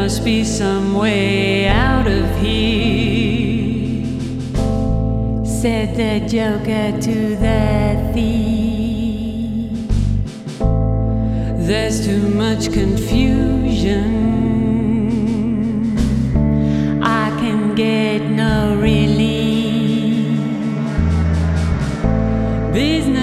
must be some way out of here, said the Joker to the thief. There's too much confusion, I can get no relief. Business